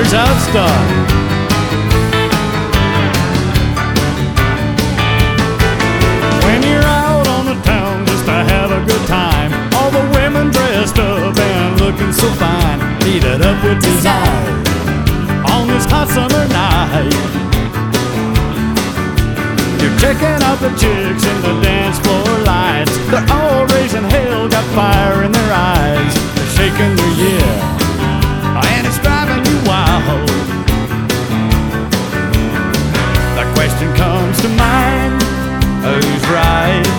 Here's how it started. When you're out on the town just to have a good time, all the women dressed up and looking so fine, heated up with desire on this hot summer night. You're checking out the chicks in the dance floor lights. They're all raising hell, got fire in their eyes. They're shaking their yeah, and it's driving you wild. The question comes to mind, who's right?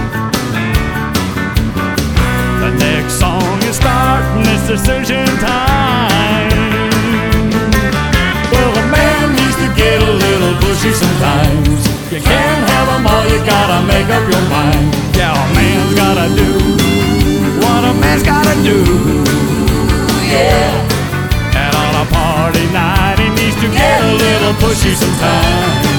The next song is starting, it's decision time. Well, a man needs to get a little bushy sometimes. You can't have them all, you gotta make up your mind. Yeah, a man's gotta do what a man's gotta do. Yeah. And on a party night, he needs to get a little pushy sometimes.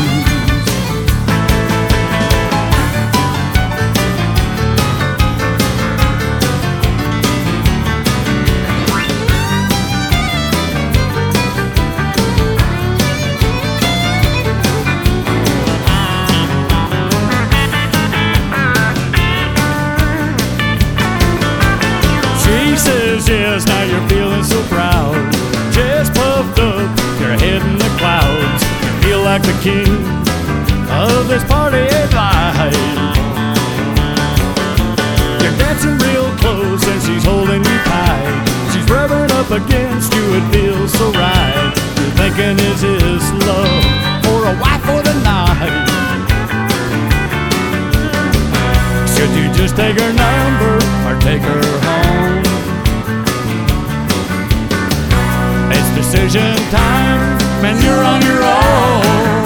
She says yes, now you're feeling so proud. Chest puffed up, your head in the clouds. You feel like the king of this party at life. You're dancing real close and she's holding you tight. She's rubbing up against you, it feels so right. You're thinking, is this love or a wife for the night? Should you just take her number or take her home? It's decision time, and you're on your own.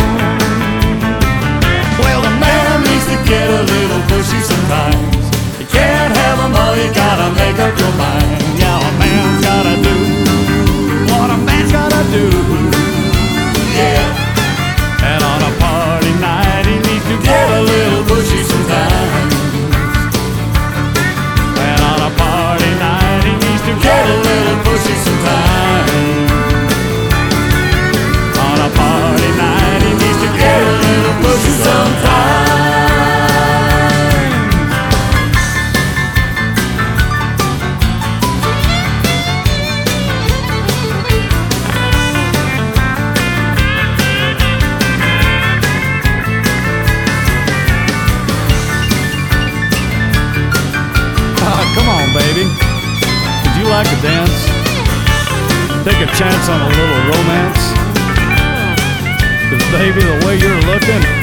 Well, the man needs to get a little pushy sometimes. You can't have them all, you gotta make up your mind. Yeah, a man's gotta do what a man's gotta do. Yeah. And on a party night, he needs to get a little pushy sometimes. And on a party night, he needs to get a little pushy sometimes. On a party night, he needs to get a little pushy sometimes. Come on, baby. Would you like to dance? Take a chance on a little romance? 'Cause baby, the way you're looking,